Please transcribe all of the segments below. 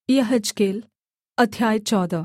यहेजकेल अध्याय 14।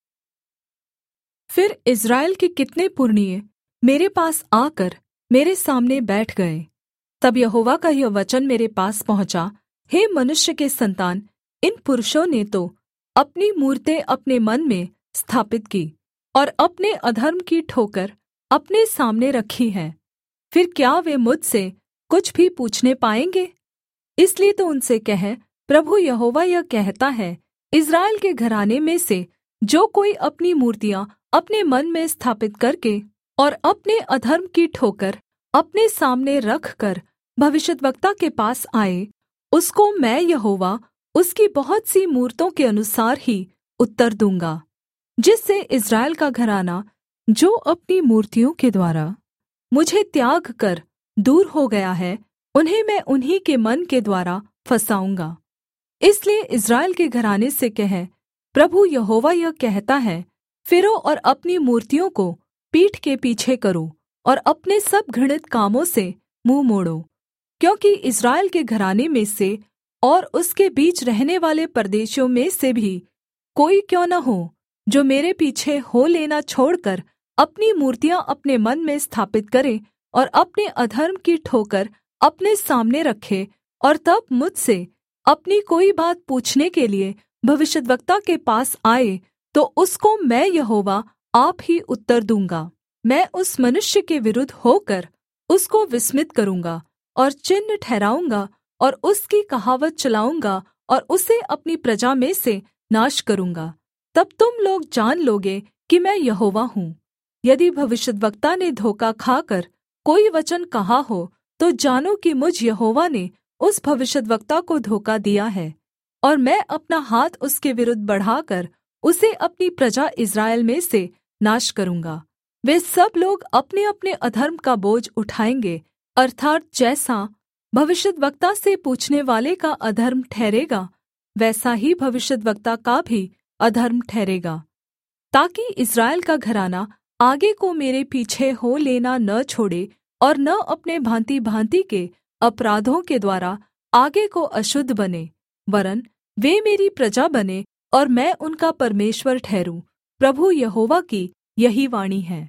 फिर इस्राएल के कितने पुरनिये मेरे पास आकर मेरे सामने बैठ गए। तब यहोवा का यह वचन मेरे पास पहुँचा, हे मनुष्य के सन्तान, इन पुरुषों ने तो अपनी मूरतें अपने मन में स्थापित की और अपने अधर्म की ठोकर अपने सामने रखी है। फिर क्या वे मुझसे कुछ भी पूछने पाएँगे? इसलिए तो उनसे कह, प्रभु यहोवा यह कहता है, इस्राएल के घराने में से जो कोई अपनी मूर्तियाँ अपने मन में स्थापित करके और अपने अधर्म की ठोकर अपने सामने रखकर भविष्यद्वक्ता के पास आए, उसको मैं यहोवा उसकी बहुत सी मूरतों के अनुसार ही उत्तर दूँगा। जिससे इस्राएल का घराना जो अपनी मूर्तियों के द्वारा मुझे त्याग कर दूर हो गया है, उन्हें मैं उन्हीं के मन के द्वारा फँसाऊँगा। इसलिए इस्राएल के घराने से कह, प्रभु यहोवा यह कहता है, फिरो और अपनी मूर्तियों को पीठ के पीछे करो और अपने सब घृणित कामों से मुँह मोड़ो। क्योंकि इस्राएल के घराने में से और उसके बीच रहने वाले परदेशियों में से भी कोई क्यों न हो, जो मेरे पीछे हो लेना छोड़कर अपनी मूर्तियाँ अपने मन में स्थापित करे और अपने अधर्म की ठोकर अपने सामने रखे और तब मुझसे अपनी कोई बात पूछने के लिए भविष्यद्वक्ता के पास आए, तो उसको मैं यहोवा आप ही उत्तर दूँगा। मैं उस मनुष्य के विरुद्ध होकर उसको विस्मित करूँगा और चिन्ह ठहराऊँगा और उसकी कहावत चलाऊँगा और उसे अपनी प्रजा में से नाश करूँगा। तब तुम लोग जान लोगे कि मैं यहोवा हूँ। यदि भविष्यद्वक्ता ने धोखा खाकर कोई वचन कहा हो, तो जानो कि मुझ यहोवा ने उस भविष्यद्वक्ता को धोखा दिया है, और मैं अपना हाथ उसके विरुद्ध बढ़ाकर उसे अपनी प्रजा इस्राएल में से नाश करूँगा। वे सब लोग अपने-अपने अधर्म का बोझ उठाएँगे, अर्थात् जैसा भविष्यद्वक्ता से पूछने वाले का अधर्म ठहरेगा, वैसा ही भविष्यद्वक्ता का भी अधर्म ठहरेगा, ताकि इस्राएल का घराना आगे को मेरे पीछे हो लेना न छोड़े और न अपने भाँति-भाँति के अपराधों के द्वारा आगे को अशुद्ध बने, वरन् वे मेरी प्रजा बने और मैं उनका परमेश्वर ठहरूँ। प्रभु यहोवा की यही वाणी है।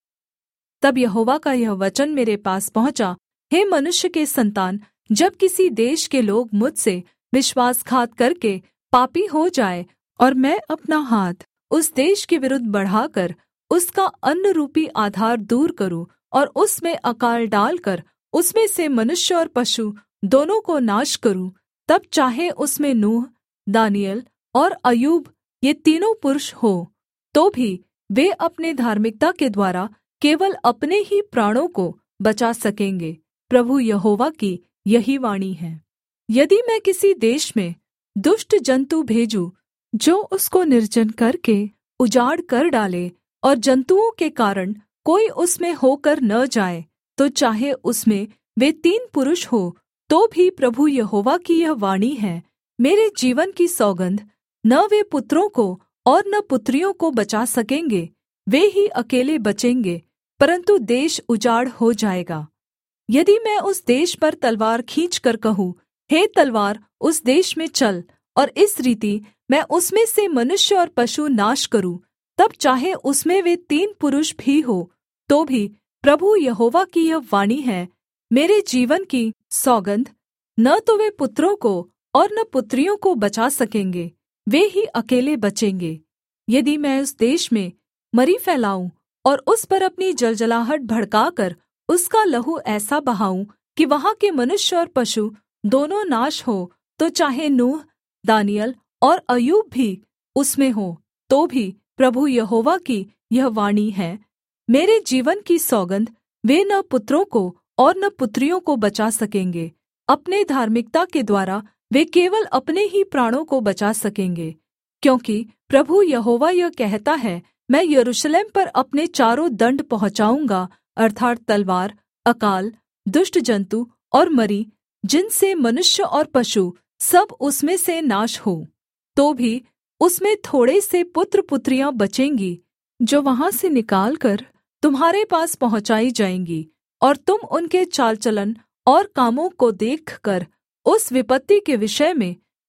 तब यहोवा का यह वचन मेरे पास पहुँचा, हे मनुष्य के सन्तान, जब किसी देश के लोग मुझसे विश्वासघात करके पापी हो जाए और मैं अपना हाथ उस देश के विरुद्ध बढ़ाकर उसका अन्न रूपी आधार दूर करूँ और उसमें अकाल डालकर उसमें से मनुष्य और पशु दोनों को नाश करूँ, तब चाहे उसमें नूह, दानिय्येल और अय्यूब ये तीनों पुरुष हो, तो भी वे अपने धार्मिकता के द्वारा केवल अपने ही प्राणों को बचा सकेंगे। प्रभु यहोवा की यही वाणी है। यदि मैं किसी देश में दुष्ट जन्तु भेजूँ, जो उसको निर्जन करके उजाड़ कर डाले और जन्तुओं के कारण कोई उसमें होकर न जाए, तो चाहे उसमें वे 3 पुरुष हो, तो भी प्रभु यहोवा की यह वाणी है, मेरे जीवन की सौगन्ध, न वे पुत्रों को और न पुत्रियों को बचा सकेंगे, वे ही अकेले बचेंगे, परन्तु देश उजाड़ हो जाएगा। यदि मैं उस देश पर तलवार खींचकर कहूँ, हे तलवार उस देश में चल, और इस रीति मैं उसमें से मनुष्य और पशु नाश करूँ, तब चाहे उसमें वे 3 पुरुष भी हो, तो भी प्रभु यहोवा की यह वाणी है, मेरे जीवन की सौगन्ध, न तो वे पुत्रों को और न पुत्रियों को बचा सकेंगे, वे ही अकेले बचेंगे। यदि मैं उस देश में मरी फैलाऊँ और उस पर अपनी जलजलाहट भड़काकर उसका लहू ऐसा बहाऊँ कि वहाँ के मनुष्य और पशु दोनों नाश हो, तो चाहे नूह, दानिय्येल और अय्यूब भी उसमें हो, तो भी प्रभु यहोवा की यह वाणी है, मेरे जीवन की सौगन्ध, वे न पुत्रों को और न पुत्रियों को बचा सकेंगे। अपने धार्मिकता के द्वारा वे केवल अपने ही प्राणों को बचा सकेंगे। क्योंकि प्रभु यहोवा यह कहता है, मैं यरूशलेम पर अपने चारों दण्ड पहुँचाऊँगा, अर्थात् तलवार, अकाल, दुष्ट जन्तु और मरी, जिनसे मनुष्य और पशु सब उसमें से नाश हो। तो भी उसमें थोड़े से पुत्र पुत्रियाँ बचेंगी, जो वहाँ से निकालकर तुम्हारे पास पहुँचाई जाएँगी, और तुम उनके चाल चलन और कामों को देखकर उस विपत्ति के विषय में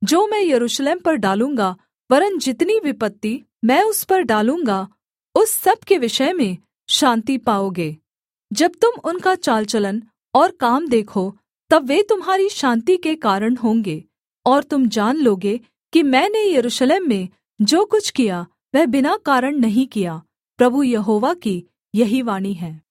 जो मैं यरूशलेम पर डालूँगा, वरन् जितनी विपत्ति मैं उस पर डालूँगा, उस सब के विषय में शान्ति पाओगे। जब तुम उनका चाल चलन और काम देखो, तब वे तुम्हारी शान्ति के कारण होंगे, और तुम जान लोगे कि मैंने यरूशलेम में जो कुछ किया वह बिना कारण नहीं किया। प्रभु यहोवा की यही वाणी है।